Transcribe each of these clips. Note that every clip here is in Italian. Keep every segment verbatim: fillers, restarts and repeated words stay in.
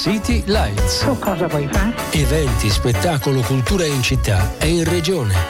City Lights. Tu cosa vuoi fare? Eventi, spettacolo, cultura in città e in regione.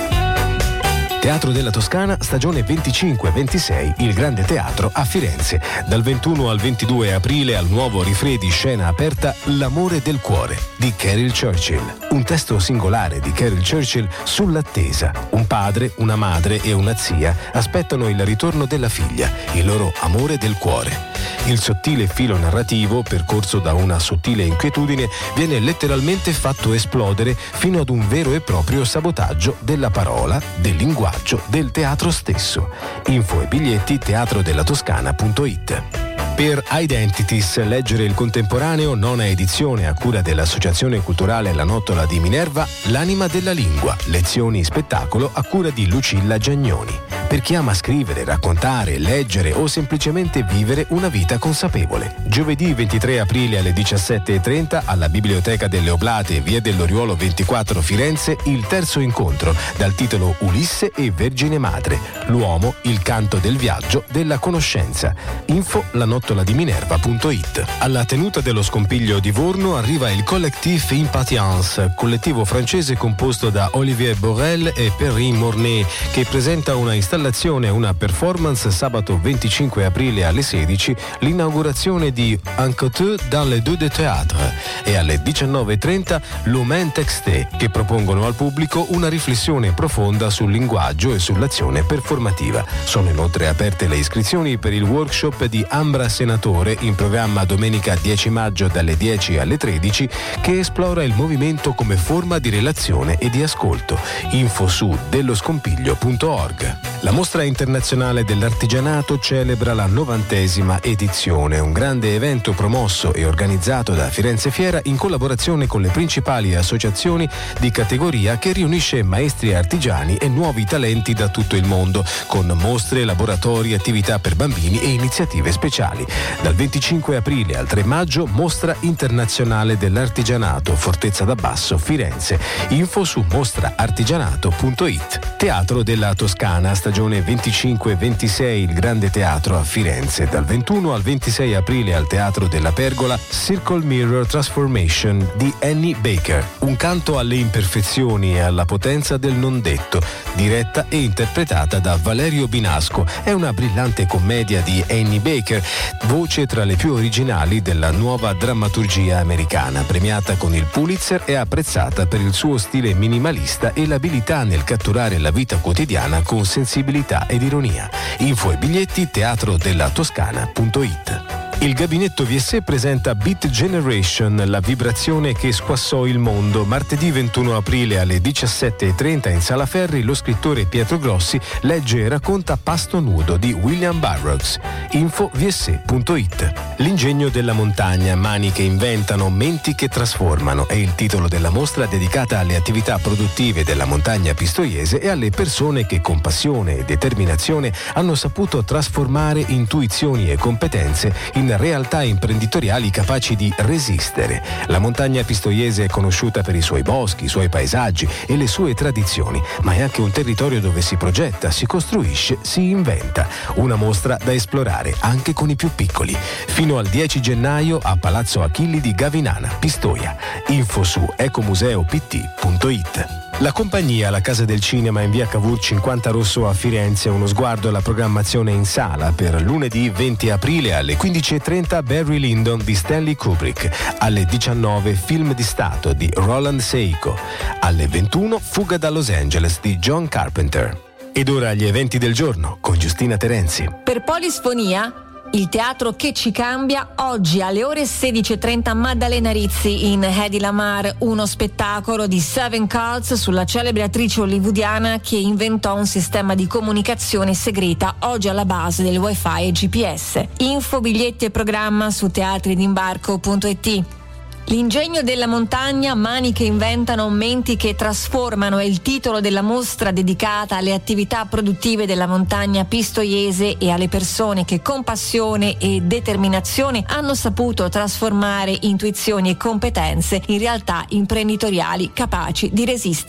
Teatro della Toscana, stagione venticinque ventisei, il Grande Teatro a Firenze. Dal ventuno al ventidue aprile al nuovo Rifree di scena aperta L'amore del cuore di Cheryl Churchill. Un testo singolare di Cheryl Churchill sull'attesa. Un padre, una madre e una zia aspettano il ritorno della figlia, il loro amore del cuore. Il sottile filo narrativo, percorso da una sottile inquietudine, viene letteralmente fatto esplodere fino ad un vero e proprio sabotaggio della parola, del linguaggio, del teatro stesso. Info e biglietti teatro della toscana punto it. Per Identities, leggere il contemporaneo, nona edizione a cura dell'Associazione Culturale La Nottola di Minerva, L'anima della lingua, lezioni spettacolo a cura di Lucilla Giagnoni. Per chi ama scrivere, raccontare, leggere o semplicemente vivere una vita consapevole. Giovedì ventitré aprile alle diciassette e trenta alla Biblioteca delle Oblate, via dell'Oriolo ventiquattro Firenze, il terzo incontro dal titolo Ulisse e Vergine Madre. L'uomo, il canto del viaggio, della conoscenza. Info la nottola di minerva punto it. Alla tenuta dello Scompiglio di Vorno arriva il Collectif Impatience, collettivo francese composto da Olivier Borel e Perrine Mornay, che presenta una installazione una performance sabato venticinque aprile alle sedici, l'inaugurazione di Un Côté dans les deux de théâtre, e alle diciannove e trenta l'Omen Texté, che propongono al pubblico una riflessione profonda sul linguaggio e sull'azione performativa. Sono inoltre aperte le iscrizioni per il workshop di Ambra Senatore, in programma domenica dieci maggio dalle dieci alle tredici, che esplora il movimento come forma di relazione e di ascolto. Info su delloscompiglio punto org. La Mostra Internazionale dell'Artigianato celebra la novantesima edizione, un grande evento promosso e organizzato da Firenze Fiera in collaborazione con le principali associazioni di categoria, che riunisce maestri artigiani e nuovi talenti da tutto il mondo, con mostre, laboratori, attività per bambini e iniziative speciali. Dal venticinque aprile al tre maggio, Mostra Internazionale dell'Artigianato, Fortezza d'Abbasso, Firenze. Info su mostra artigianato punto it. Teatro della Toscana, stagione venticinque ventisei, il Grande Teatro a Firenze. Dal ventuno al ventisei aprile al Teatro della Pergola, Circle Mirror Transformation di Annie Baker. Un canto alle imperfezioni e alla potenza del non detto, diretta e interpretata da Valerio Binasco. È una brillante commedia di Annie Baker, voce tra le più originali della nuova drammaturgia americana, premiata con il Pulitzer e apprezzata per il suo stile minimalista e l'abilità nel catturare la vita quotidiana con sensibilità ed ironia. Info e biglietti teatro della toscana punto it. Il Gabinetto V S presenta Beat Generation, la vibrazione che squassò il mondo. Martedì ventuno aprile alle diciassette e trenta in Sala Ferri, lo scrittore Pietro Grossi legge e racconta Pasto nudo di William Burroughs. Info v s punto it. L'ingegno della montagna, mani che inventano, menti che trasformano, è il titolo della mostra dedicata alle attività produttive della montagna pistoiese e alle persone che con passione e determinazione hanno saputo trasformare intuizioni e competenze in realtà imprenditoriali capaci di resistere. La montagna pistoiese è conosciuta per i suoi boschi, i suoi paesaggi e le sue tradizioni, ma è anche un territorio dove si progetta, si costruisce, si inventa. Una mostra da esplorare anche con i più piccoli. Fino al dieci gennaio a Palazzo Achilli di Gavinana, Pistoia. Info su ecomuseo p t punto it. La compagnia La Casa del Cinema in via Cavour cinquanta Rosso a Firenze, uno sguardo alla programmazione in sala. Per lunedì venti aprile alle quindici e trenta Barry Lyndon di Stanley Kubrick, alle diciannove Film di Stato di Roland Seiko, alle ventuno Fuga da Los Angeles di John Carpenter. Ed ora gli eventi del giorno con Giustina Terenzi. Per Polisfonia, il teatro che ci cambia, oggi alle ore sedici e trenta Maddalena Rizzi in Hedy Lamar, uno spettacolo di Seven Cults sulla celebre attrice hollywoodiana che inventò un sistema di comunicazione segreta oggi alla base del wifi e G P S. Info, biglietti e programma su teatri d'imbarco punto it. L'ingegno della montagna, mani che inventano, menti che trasformano è il titolo della mostra dedicata alle attività produttive della montagna pistoiese e alle persone che con passione e determinazione hanno saputo trasformare intuizioni e competenze in realtà imprenditoriali capaci di resistere.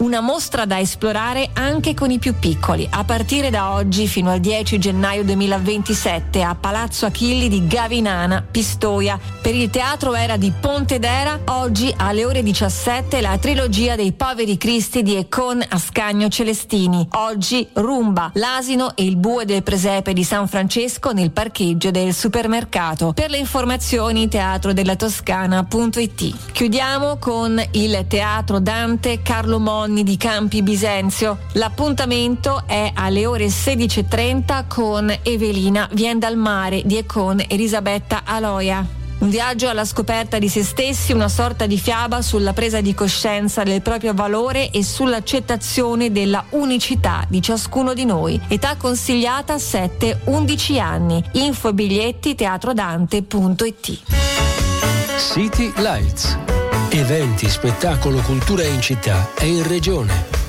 Una mostra da esplorare anche con i più piccoli, a partire da oggi fino al dieci gennaio duemilaventisette a Palazzo Achilli di Gavinana, Pistoia. Per il Teatro Era di Pontedera, oggi alle ore diciassette la trilogia dei Poveri Cristi di e con Ascanio Celestini. Oggi Rumba, l'asino e il bue del presepe di San Francesco nel parcheggio del supermercato. Per le informazioni teatro della toscana punto it. Chiudiamo con il Teatro Dante Carlo Monni di Campi Bisenzio. L'appuntamento è alle ore sedici e trenta con Evelina Vien dal mare di e con Elisabetta Aloia. Un viaggio alla scoperta di se stessi, una sorta di fiaba sulla presa di coscienza del proprio valore e sull'accettazione della unicità di ciascuno di noi. Età consigliata sette undici anni. Info e biglietti teatrodante punto it. City Lights. Eventi, spettacolo, cultura in città e in regione.